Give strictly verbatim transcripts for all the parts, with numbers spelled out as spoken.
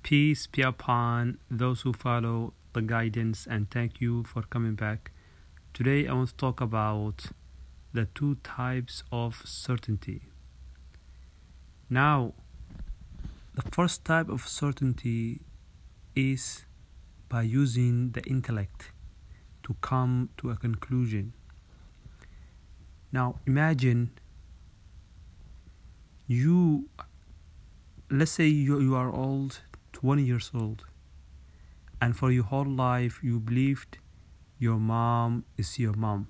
Peace be upon those who follow the guidance, and thank you for coming back. Today I want to talk about the two types of certainty. Now, the first type of certainty is by using the intellect to come to a conclusion. Now, imagine you, let's say you, you are old, twenty years old, and for your whole life you believed your mom is your mom.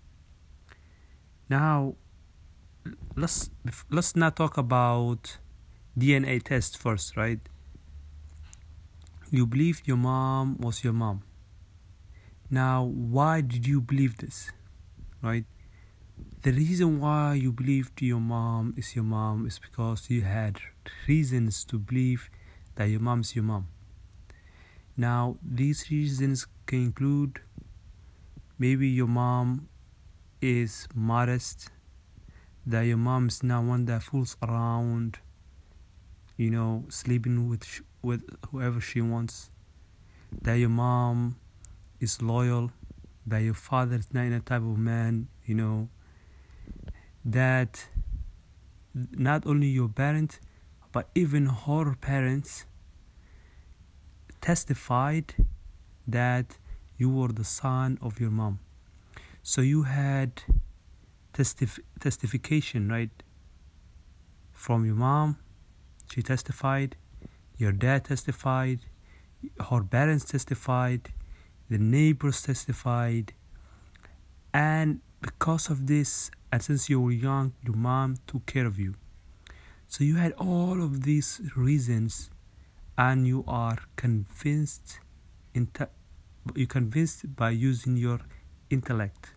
Now, let's let's not talk about D N A test first, right? You believed your mom was your mom. Now, why did you believe this, right? The reason why you believed your mom is your mom is because you had reasons to believe that your mom's your mom. Now, these reasons can include maybe your mom is modest, that your mom is not one that fools around, you know, sleeping with sh- with whoever she wants, that your mom is loyal, that your father is not a type of man, you know, that not only your parent, but even her parents testified that you were the son of your mom. So you had testif- testification, right? From your mom, she testified, your dad testified, her parents testified, the neighbors testified, and because of this, and since you were young, your mom took care of you. So you had all of these reasons, and you are convinced, inte- you're convinced by using your intellect.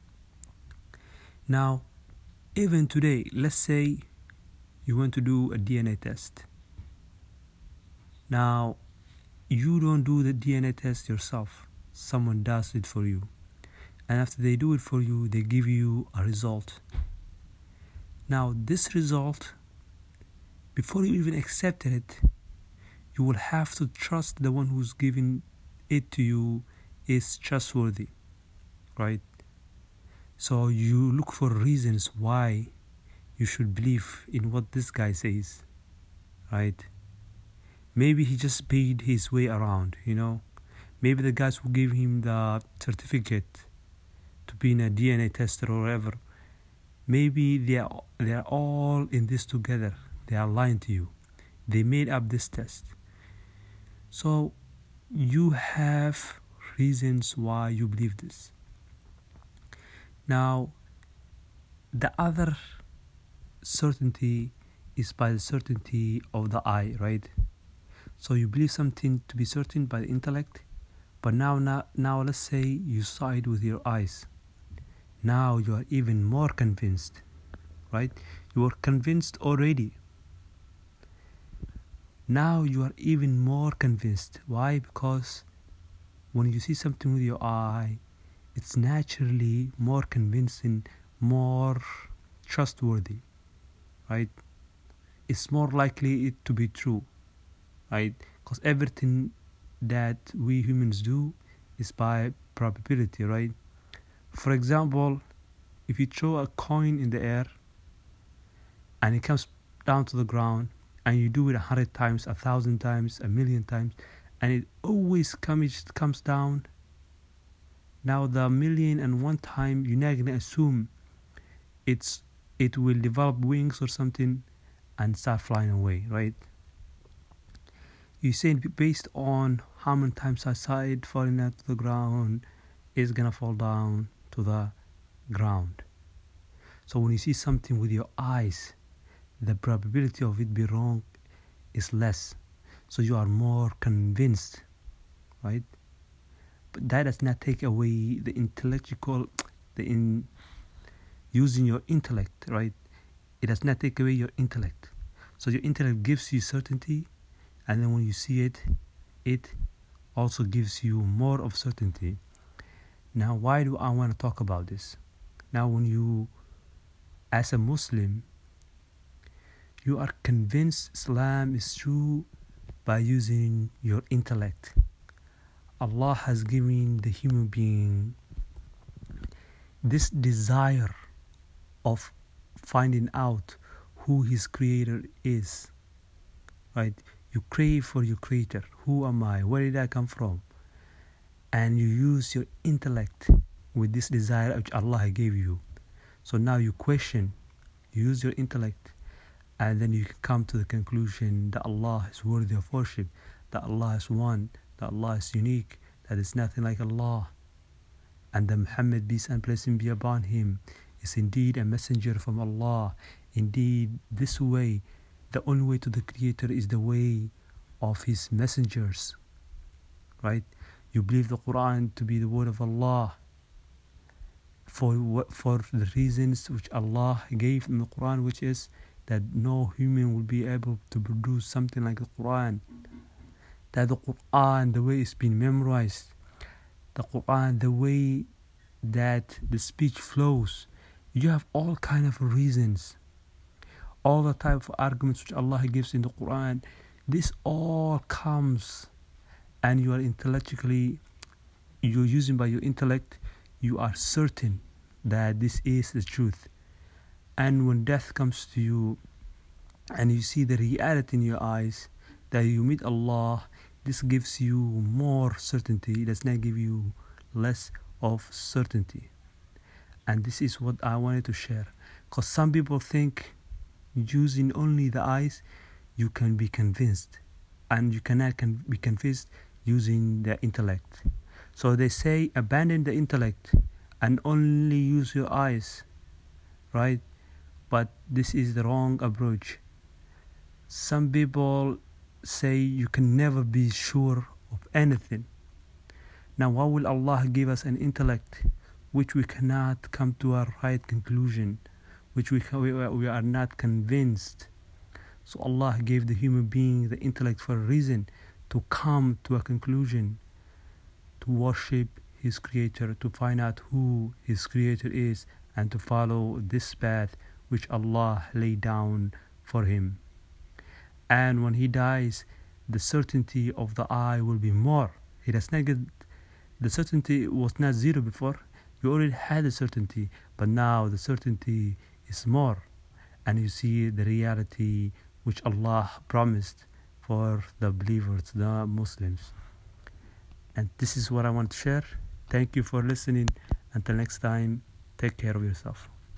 Now, even today, let's say you want to do a D N A test. Now, you don't do the D N A test yourself. Someone does it for you. And after they do it for you, they give you a result. Now, this result, before you even accept it, you will have to trust the one who's giving it to you is trustworthy, right? So you look for reasons why you should believe in what this guy says, right? Maybe he just paid his way around, you know. Maybe the guys who gave him the certificate to be in a D N A tester or whatever, maybe they are, they are all in this together. They are lying to you. They made up this test. So you have reasons why you believe this. Now, the other certainty is by the certainty of the eye, right? So you believe something to be certain by the intellect, but now, now, now let's say you saw it with your eyes. Now you are even more convinced, right? You are convinced already. Now you are even more convinced. Why? Because when you see something with your eye, it's naturally more convincing, more trustworthy, right? It's more likely it to be true, right? Because everything that we humans do is by probability, right? For example, if you throw a coin in the air and it comes down to the ground, and you do it a hundred times, a thousand times, a million times, and it always comes comes down. Now the million and one time, you're not gonna assume it's it will develop wings or something and start flying away, right? You say based on how many times I saw it falling out to the ground, it's gonna fall down to the ground. So when you see something with your eyes, the probability of it be wrong is less. So you are more convinced, right? But that does not take away the intellectual, the in using your intellect, right? It does not take away your intellect. So your intellect gives you certainty, and then when you see it, it also gives you more of certainty. Now, why do I want to talk about this? Now, when you, as a Muslim, you are convinced Islam is true by using your intellect. Allah has given the human being this desire of finding out who his creator is, right? You crave for your creator. Who am I? Where did I come from? And you use your intellect with this desire which Allah gave you. So now you question, you use your intellect, and then you can come to the conclusion that Allah is worthy of worship, that Allah is one, that Allah is unique, that is nothing like Allah, and that Muhammad, peace and blessing be upon him, is indeed a messenger from Allah. Indeed, this way, the only way to the Creator is the way of his messengers, right? You believe the Quran to be the word of Allah for for the reasons which Allah gave in the Quran, which is that no human will be able to produce something like the Quran. That the Quran, the way it's been memorized, the Quran, the way that the speech flows, you have all kind of reasons, all the type of arguments which Allah gives in the Quran. This all comes, and you are intellectually, you're using by your intellect, you are certain that this is the truth. And when death comes to you and you see the reality in your eyes that you meet Allah, this gives you more certainty. It does not give you less of certainty. And this is what I wanted to share, because some people think using only the eyes you can be convinced, and you cannot con- be convinced using the intellect. So they say abandon the intellect and only use your eyes, right? But this is the wrong approach. Some people say you can never be sure of anything. Now, why will Allah give us an intellect which we cannot come to a right conclusion, which we, we are not convinced? So Allah gave the human being the intellect for a reason, to come to a conclusion, to worship his creator, to find out who his creator is, and to follow this path which Allah laid down for him. And when he dies, the certainty of the eye will be more. He does not get, the certainty was not zero before. You already had the certainty, but now the certainty is more. And you see the reality which Allah promised for the believers, the Muslims. And this is what I want to share. Thank you for listening. Until next time, take care of yourself.